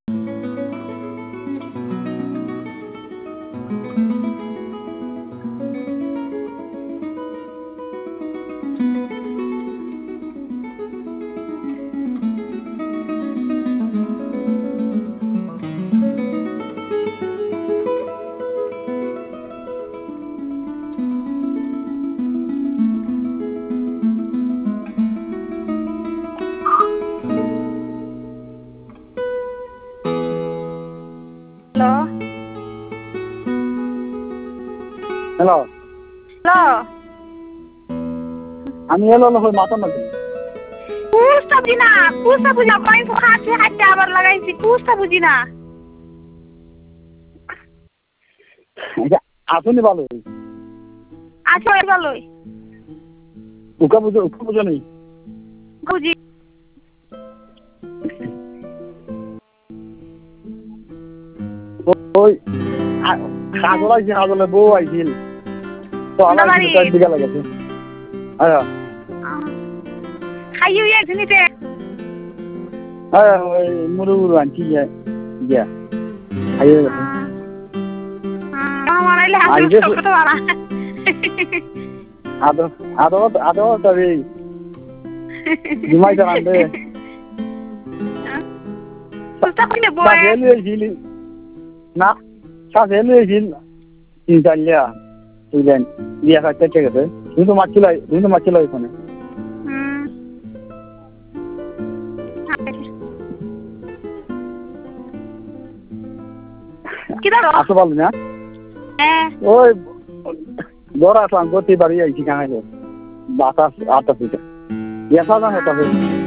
hello hello আমি এলো হই মাথা নাকি কুস্তা বুঝি না পানি তো খাচ্ছি হাতে আবার লাগাইছি কুস্তা বুঝি না আসুনি ভালো আচ্ছা ভালোই উকা বুঝো নেই বুঝি ওই খাজল আইছি খাজলে বউ আইছিল তো আমার চার দিকে লাগেছে হ্যাঁ খাইও একজনিতে হ্যাঁ ওই মুরু আনছি গিয়া খাইয়ে গেছে আমার আইলে হাসি কত বড় আদো তবে ঘুমাই যান দে কুস্তা কইলে বয় না সাথে লইছিল ইনশাআল্লাহ বুঝলেন বিয়া করতে গেছে কিন্তু মাছিল এখানে আসো বল না ওই বড় আসলাম গতি বাড়ি আইছি কানে বাতাস আটা পিঠা ইয়া সাদা হতা